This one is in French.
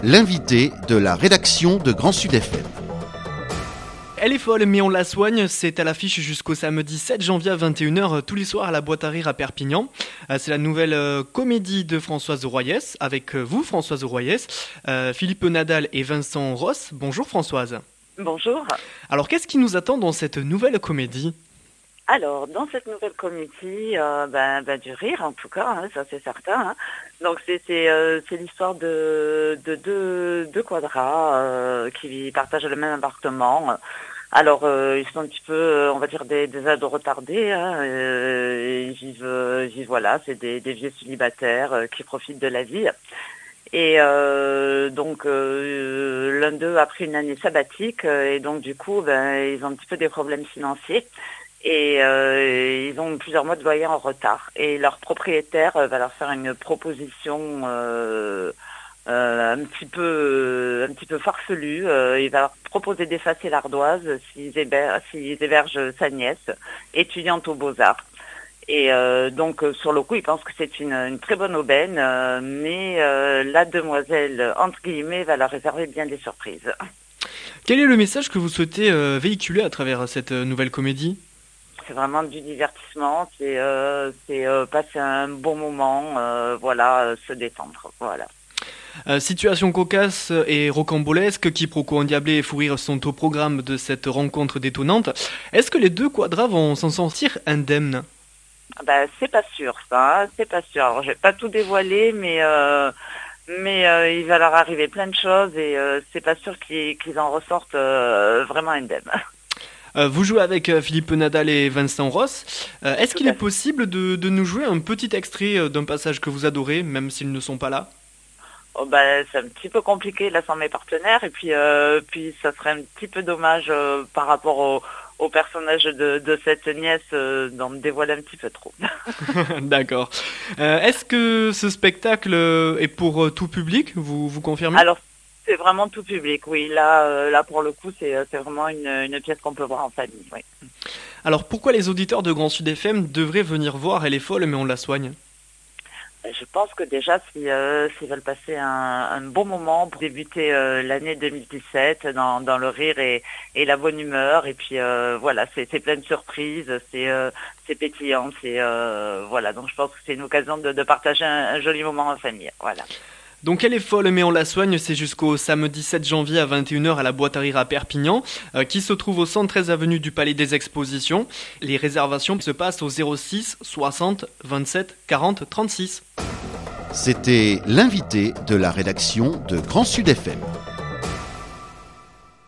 l'invité de la rédaction de Grand Sud FM. Elle est folle, mais on la soigne. C'est à l'affiche jusqu'au samedi 7 janvier à 21h, tous les soirs à la Boîte à Rire à Perpignan. C'est la nouvelle comédie de Françoise Royès, avec vous, Françoise Royès, Philippe Nadal et Vincent Ross. Bonjour Françoise. Bonjour. Alors, qu'est-ce qui nous attend dans cette nouvelle comédie ? Alors, dans cette nouvelle comédie, du rire en tout cas, hein, ça c'est certain. Hein. Donc c'est l'histoire de deux quadras qui partagent le même appartement. Alors ils sont un petit peu, on va dire des ados retardés. Hein, ils vivent voilà, c'est des vieux célibataires qui profitent de la vie. Et donc l'un d'eux a pris une année sabbatique et donc du coup ils ont un petit peu des problèmes financiers. Et ils ont plusieurs mois de loyer en retard. Et leur propriétaire va leur faire une proposition un petit peu farfelue. Il va leur proposer d'effacer l'ardoise s'ils hébergent sa nièce, étudiante aux Beaux-Arts. Et donc sur le coup, ils pensent que c'est une très bonne aubaine, mais la demoiselle, entre guillemets, va leur réserver bien des surprises. Quel est le message que vous souhaitez véhiculer à travers cette nouvelle comédie ? C'est vraiment du divertissement, c'est passer un bon moment, se détendre, voilà. Situation cocasse et rocambolesque, quiproquo endiablé et fou rire sont au programme de cette rencontre détonnante. Est-ce que les deux quadras vont s'en sortir indemnes ? C'est pas sûr, ça, hein, c'est pas sûr. Alors, je vais pas tout dévoiler, mais il va leur arriver plein de choses et c'est pas sûr qu'ils en ressortent vraiment indemnes. Vous jouez avec Philippe Nadal et Vincent Ross. Est-ce qu'il est possible de nous jouer un petit extrait d'un passage que vous adorez, même s'ils ne sont pas là ? C'est un petit peu compliqué là sans mes partenaires et puis ça serait un petit peu dommage par rapport au personnage de cette nièce d'en me dévoiler un petit peu trop. D'accord. Est-ce que ce spectacle est pour tout public ? Vous confirmez ? Alors, c'est vraiment tout public, oui. Là pour le coup, c'est vraiment une pièce qu'on peut voir en famille, oui. Alors, pourquoi les auditeurs de Grand Sud FM devraient venir voir Elle est folle, mais on la soigne ? Je pense que déjà, s'ils veulent passer un bon moment pour débuter l'année 2017 dans le rire et la bonne humeur, et puis c'est plein de surprises, c'est pétillant, donc je pense que c'est une occasion de partager un joli moment en famille, voilà. Donc Elle est folle, mais on la soigne, c'est jusqu'au samedi 7 janvier à 21h à la Boîte à Rire à Perpignan, qui se trouve au 113 avenue du Palais des Expositions. Les réservations se passent au 06 60 27 40 36. C'était l'invité de la rédaction de Grand Sud FM.